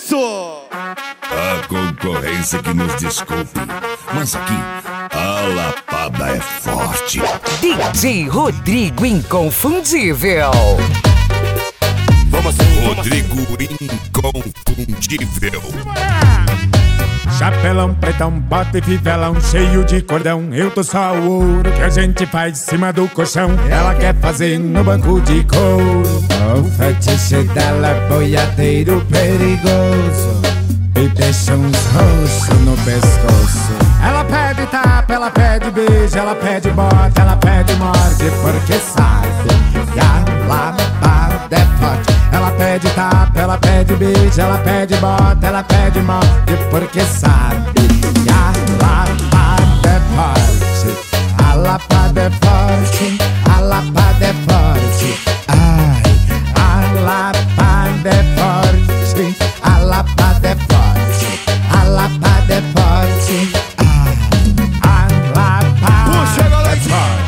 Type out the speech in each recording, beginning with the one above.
isso! A concorrência que nos desculpe, mas aqui a lapada é forte. DJ Rodrigo Inconfundível. Vamos assim. Rodrigo Inconfundível. Chapelão, pretão, bota e fivelão, cheio de cordão. Eu tô só o ouro que a gente faz em cima do colchão. Ela quer fazer no banco de couro. O fetiche dela é boiadeiro perigoso e deixa uns roxos no pescoço. Ela pede tapa, ela pede beijo, ela pede bota, ela pede morde, porque sabe que a lapada é forte. Ela pede tapa, ela pede beijo, ela pede bota, ela pede morde, porque sabe que a lapada é forte. A lapada é forte, a lapada é forte. Ai, a lapada é forte, a lapada é forte, a lapada é forte. Ai, a lapada é forte.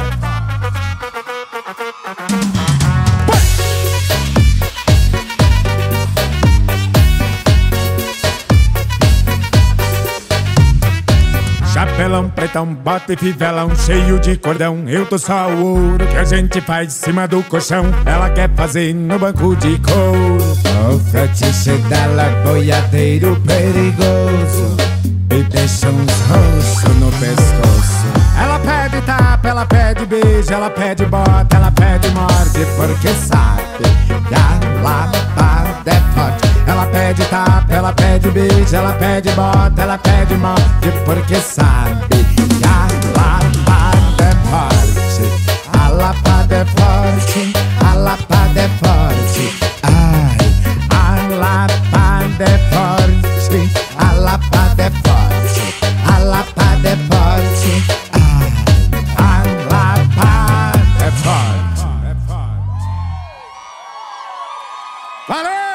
Chapelão, pretão, bota e fivelão, cheio de cordão. Eu tô só o ouro que a gente faz em cima do colchão. Ela quer fazer no banco de couro. O fetiche dela é boiadeiro perigoso e deixa uns roxos no pescoço. Ela pede tapa, ela pede beijo, ela pede bota, ela pede morde, porque sabe que a lapada é forte. Ela pede tapa, ela pede beijo, ela pede bota, ela pede morde, porque sabe que a lapada é forte. A lapada é forte, a lapada é forte. Ai, a lapada é forte, a lapada é forte, a lapada é forte. Ai, a lapada é forte. Valeu!